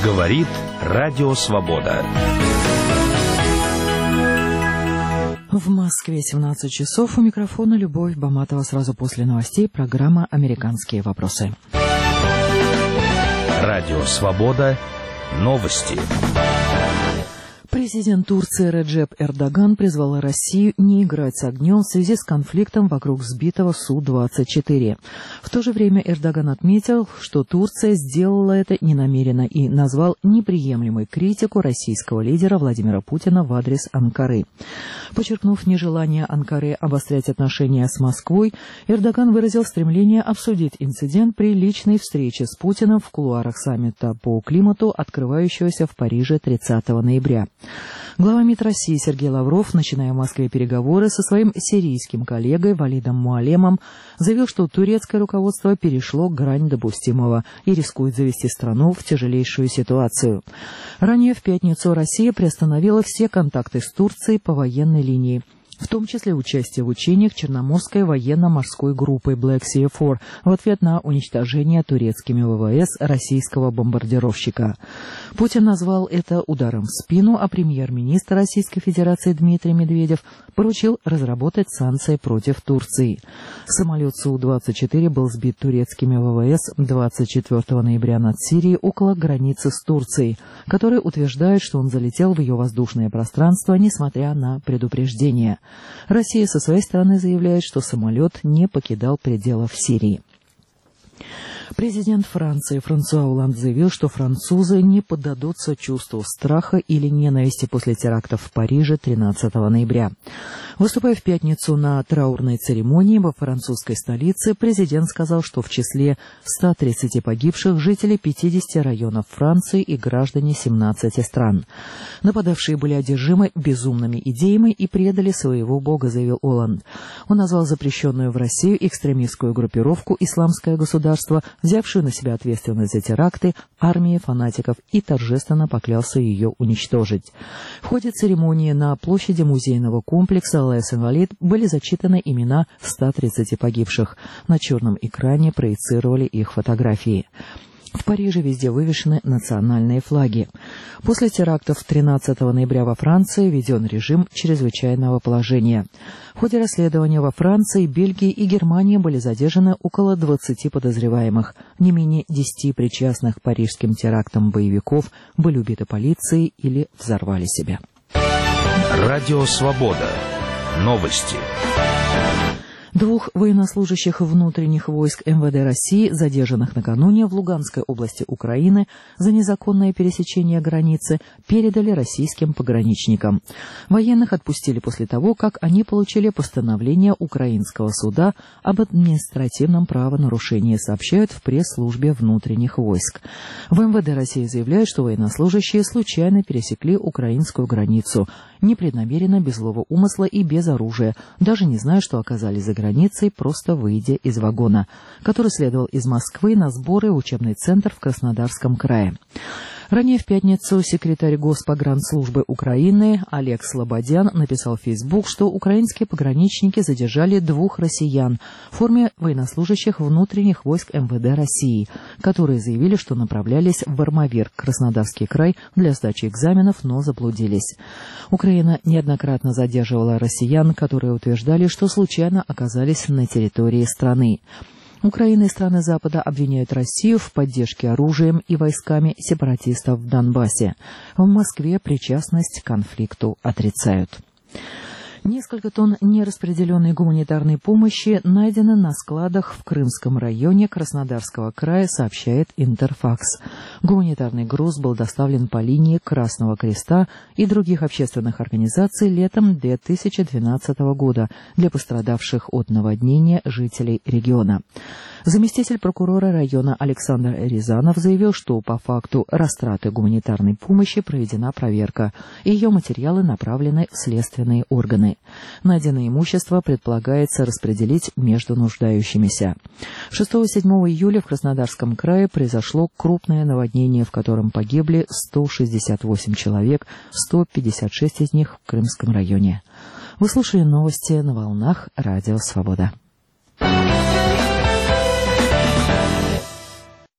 Говорит Радио Свобода. В Москве 17 часов. У микрофона Любовь Баматова. Сразу после новостей программа «Американские вопросы». Радио Свобода. Новости. Президент Турции Реджеп Эрдоган призвал Россию не играть с огнем в связи с конфликтом вокруг сбитого Су-24. В то же время Эрдоган отметил, что Турция сделала это ненамеренно и назвал неприемлемой критику российского лидера Владимира Путина в адрес Анкары. Подчеркнув нежелание Анкары обострять отношения с Москвой, Эрдоган выразил стремление обсудить инцидент при личной встрече с Путиным в кулуарах саммита по климату, открывающегося в Париже 30 ноября. Глава МИД России Сергей Лавров, начиная в Москве переговоры со своим сирийским коллегой Валидом Муалемом, заявил, что турецкое руководство перешло грань допустимого и рискует завести страну в тяжелейшую ситуацию. Ранее в пятницу Россия приостановила все контакты с Турцией по военной линии, в том числе участие в учениях Черноморской военно-морской группы Black Sea 4 в ответ на уничтожение турецкими ВВС российского бомбардировщика. Путин назвал это ударом в спину, а премьер-министр Российской Федерации Дмитрий Медведев поручил разработать санкции против Турции. Самолет Су-24 был сбит турецкими ВВС 24 ноября над Сирией около границы с Турцией, которые утверждают, что он залетел в ее воздушное пространство, несмотря на предупреждение. Россия со своей стороны заявляет, что самолет не покидал пределов Сирии. Президент Франции Франсуа Олланд заявил, что французы не поддадутся чувству страха или ненависти после терактов в Париже 13 ноября. Выступая в пятницу на траурной церемонии во французской столице, президент сказал, что в числе 130 погибших жители 50 районов Франции и граждане 17 стран. Нападавшие были одержимы безумными идеями и предали своего бога, заявил Олланд. Он назвал запрещенную в Россию экстремистскую группировку «Исламское государство», взявшую на себя ответственность за теракты, армией фанатиков, и торжественно поклялся ее уничтожить. В ходе церемонии на площади музейного комплекса «Лес Инвалид» были зачитаны имена 130 погибших. На черном экране проецировали их фотографии. В Париже везде вывешены национальные флаги. После терактов 13 ноября во Франции введен режим чрезвычайного положения. В ходе расследования во Франции, Бельгии и Германии были задержаны около 20 подозреваемых. Не менее 10 причастных к парижским терактам боевиков были убиты полицией или взорвали себя. Радио Свобода. Новости. 2 военнослужащих внутренних войск МВД России, задержанных накануне в Луганской области Украины за незаконное пересечение границы, передали российским пограничникам. Военных отпустили после того, как они получили постановление украинского суда об административном правонарушении, сообщают в пресс-службе внутренних войск. В МВД России заявляют, что военнослужащие случайно пересекли украинскую границу, непреднамеренно, без злого умысла и без оружия, даже не зная, что оказались за границей, просто выйдя из вагона, который следовал из Москвы на сборы в учебный центр в Краснодарском крае. Ранее в пятницу секретарь Госпогранслужбы Украины Олег Слободян написал в Facebook, что украинские пограничники задержали 2 россиян в форме военнослужащих внутренних войск МВД России, которые заявили, что направлялись в Армавир, Краснодарский край, для сдачи экзаменов, но заблудились. Украина неоднократно задерживала россиян, которые утверждали, что случайно оказались на территории страны. Украина и страны Запада обвиняют Россию в поддержке оружием и войсками сепаратистов в Донбассе. В Москве причастность к конфликту отрицают. Несколько тонн нераспределенной гуманитарной помощи найдены на складах в Крымском районе Краснодарского края, сообщает Интерфакс. Гуманитарный груз был доставлен по линии Красного Креста и других общественных организаций летом 2012 года для пострадавших от наводнения жителей региона. Заместитель прокурора района Александр Рязанов заявил, что по факту растраты гуманитарной помощи проведена проверка, и ее материалы направлены в следственные органы. Найденное имущество предполагается распределить между нуждающимися. 6-7 июля в Краснодарском крае произошло крупное наводнение, в котором погибли 168 человек, 156 из них в Крымском районе. Вы слушали новости на волнах Радио Свобода.